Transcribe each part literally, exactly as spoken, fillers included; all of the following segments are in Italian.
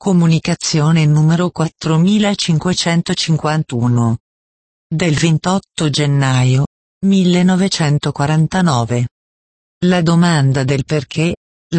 Comunicazione numero quattromilacinquecentocinquantuno. Del ventotto gennaio millenovecentoquarantanove. La domanda del perché,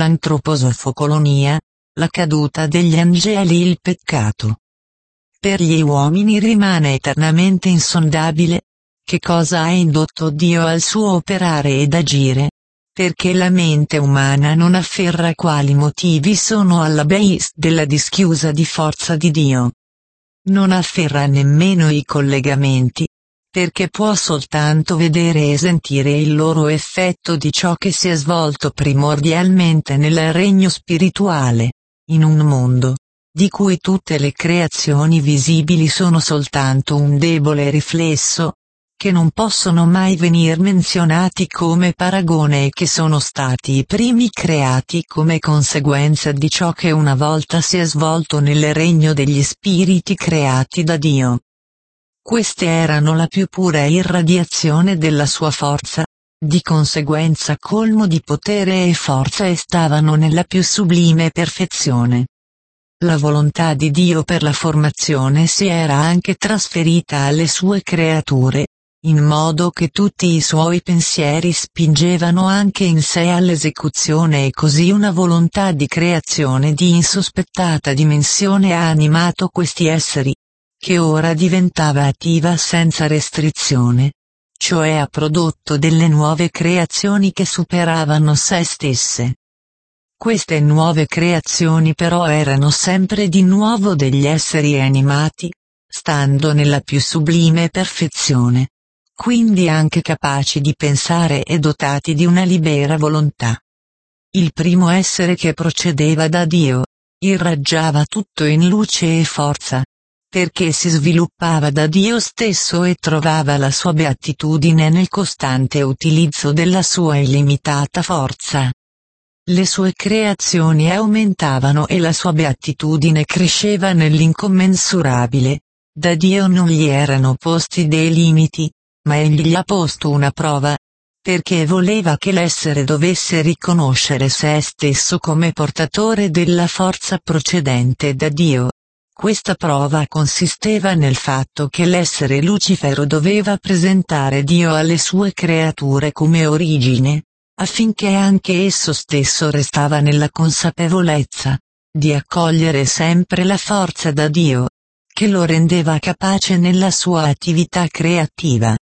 l'antroposofocolonia, la caduta degli angeli, il peccato. Per gli uomini rimane eternamente insondabile che cosa ha indotto Dio al suo operare ed agire, perché la mente umana non afferra quali motivi sono alla base della dischiusa di forza di Dio. Non afferra nemmeno i collegamenti, perché può soltanto vedere e sentire il loro effetto di ciò che si è svolto primordialmente nel regno spirituale, in un mondo, di cui tutte le creazioni visibili sono soltanto un debole riflesso, che non possono mai venir menzionati come paragone e che sono stati i primi creati come conseguenza di ciò che una volta si è svolto nel regno degli spiriti creati da Dio. Queste erano la più pura irradiazione della sua forza, di conseguenza colmo di potere e forza, e stavano nella più sublime perfezione. La volontà di Dio per la formazione si era anche trasferita alle sue creature, in modo che tutti i suoi pensieri spingevano anche in sé all'esecuzione, e così una volontà di creazione di insospettata dimensione ha animato questi esseri, che ora diventava attiva senza restrizione, cioè ha prodotto delle nuove creazioni che superavano sé stesse. Queste nuove creazioni però erano sempre di nuovo degli esseri animati, stando nella più sublime perfezione, quindi anche capaci di pensare e dotati di una libera volontà. Il primo essere che procedeva da Dio, irraggiava tutto in luce e forza, perché si sviluppava da Dio stesso e trovava la sua beatitudine nel costante utilizzo della sua illimitata forza. Le sue creazioni aumentavano e la sua beatitudine cresceva nell'incommensurabile. Da Dio non gli erano posti dei limiti, ma egli gli ha posto una prova, perché voleva che l'essere dovesse riconoscere se stesso come portatore della forza procedente da Dio. Questa prova consisteva nel fatto che l'essere Lucifero doveva presentare Dio alle sue creature come origine, affinché anche esso stesso restava nella consapevolezza di accogliere sempre la forza da Dio, che lo rendeva capace nella sua attività creativa.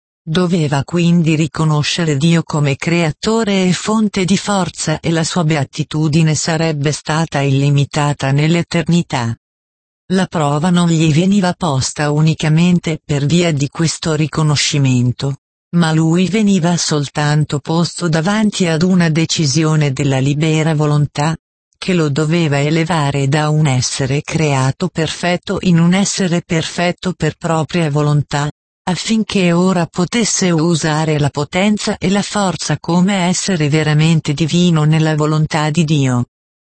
Doveva quindi riconoscere Dio come creatore e fonte di forza, e la sua beatitudine sarebbe stata illimitata nell'eternità. La prova non gli veniva posta unicamente per via di questo riconoscimento, ma lui veniva soltanto posto davanti ad una decisione della libera volontà, che lo doveva elevare da un essere creato perfetto in un essere perfetto per propria volontà, affinché ora potesse usare la potenza e la forza come essere veramente divino nella volontà di Dio.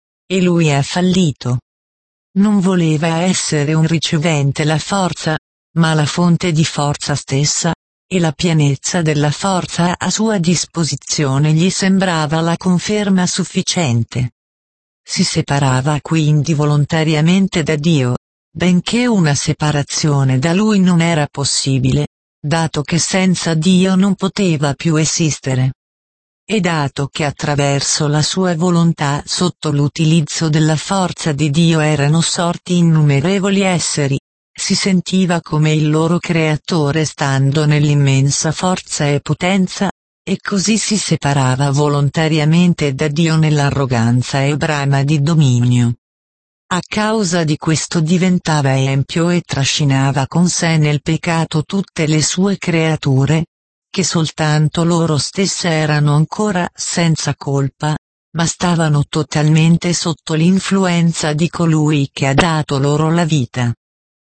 E lui ha fallito. Non voleva essere un ricevente la forza, ma la fonte di forza stessa, e la pienezza della forza a sua disposizione gli sembrava la conferma sufficiente. Si separava quindi volontariamente da Dio, benché una separazione da lui non era possibile, dato che senza Dio non poteva più esistere. E dato che attraverso la sua volontà sotto l'utilizzo della forza di Dio erano sorti innumerevoli esseri, si sentiva come il loro creatore stando nell'immensa forza e potenza, e così si separava volontariamente da Dio nell'arroganza e brama di dominio. A causa di questo diventava empio e trascinava con sé nel peccato tutte le sue creature, che soltanto loro stesse erano ancora senza colpa, ma stavano totalmente sotto l'influenza di colui che ha dato loro la vita.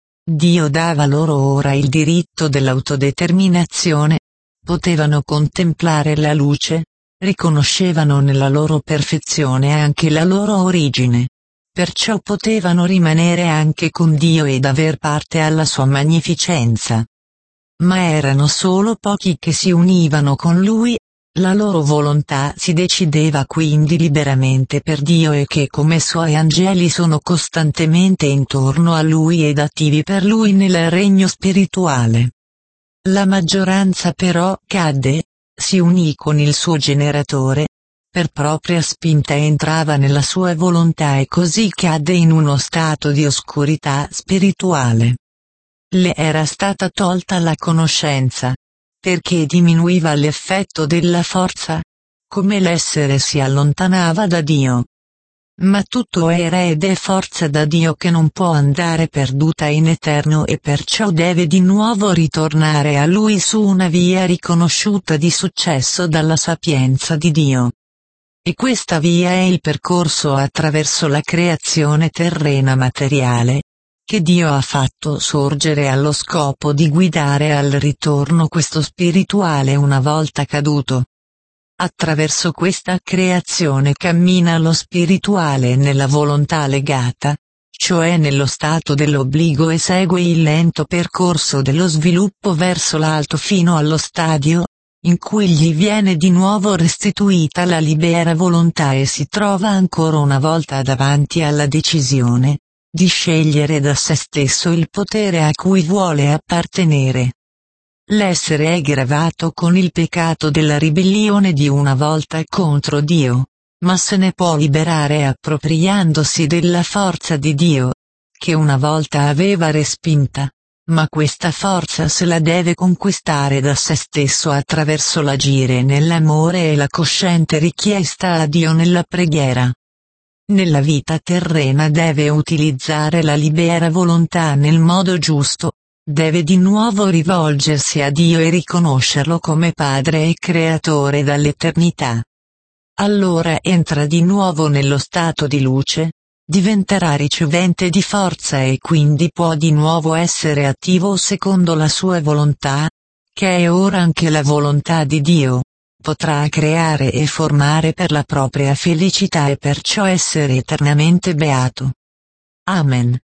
Dio dava loro ora il diritto dell'autodeterminazione, potevano contemplare la luce, riconoscevano nella loro perfezione anche la loro origine, perciò potevano rimanere anche con Dio ed aver parte alla sua magnificenza. Ma erano solo pochi che si univano con lui, La loro volontà si decideva quindi liberamente per Dio e che come suoi angeli sono costantemente intorno a lui ed attivi per lui nel regno spirituale. La maggioranza però cadde, si unì con il suo generatore, per propria spinta entrava nella sua volontà e così cadde in uno stato di oscurità spirituale. Le era stata tolta la conoscenza, perché diminuiva l'effetto della forza, come l'essere si allontanava da Dio. Ma tutto era ed è forza da Dio che non può andare perduta in eterno e perciò deve di nuovo ritornare a Lui su una via riconosciuta di successo dalla sapienza di Dio. E questa via è il percorso attraverso la creazione terrena materiale, che Dio ha fatto sorgere allo scopo di guidare al ritorno questo spirituale una volta caduto. Attraverso questa creazione cammina lo spirituale nella volontà legata, cioè nello stato dell'obbligo e segue il lento percorso dello sviluppo verso l'alto fino allo stadio, in cui gli viene di nuovo restituita la libera volontà e si trova ancora una volta davanti alla decisione di scegliere da se stesso il potere a cui vuole appartenere. L'essere è gravato con il peccato della ribellione di una volta contro Dio, ma se ne può liberare appropriandosi della forza di Dio, che una volta aveva respinta, ma questa forza se la deve conquistare da se stesso attraverso l'agire nell'amore e la cosciente richiesta a Dio nella preghiera. Nella vita terrena deve utilizzare la libera volontà nel modo giusto, deve di nuovo rivolgersi a Dio e riconoscerlo come Padre e Creatore dall'eternità. Allora entra di nuovo nello stato di luce, diventerà ricevente di forza e quindi può di nuovo essere attivo secondo la sua volontà, che è ora anche la volontà di Dio. Potrà creare e formare per la propria felicità e perciò essere eternamente beato. Amen.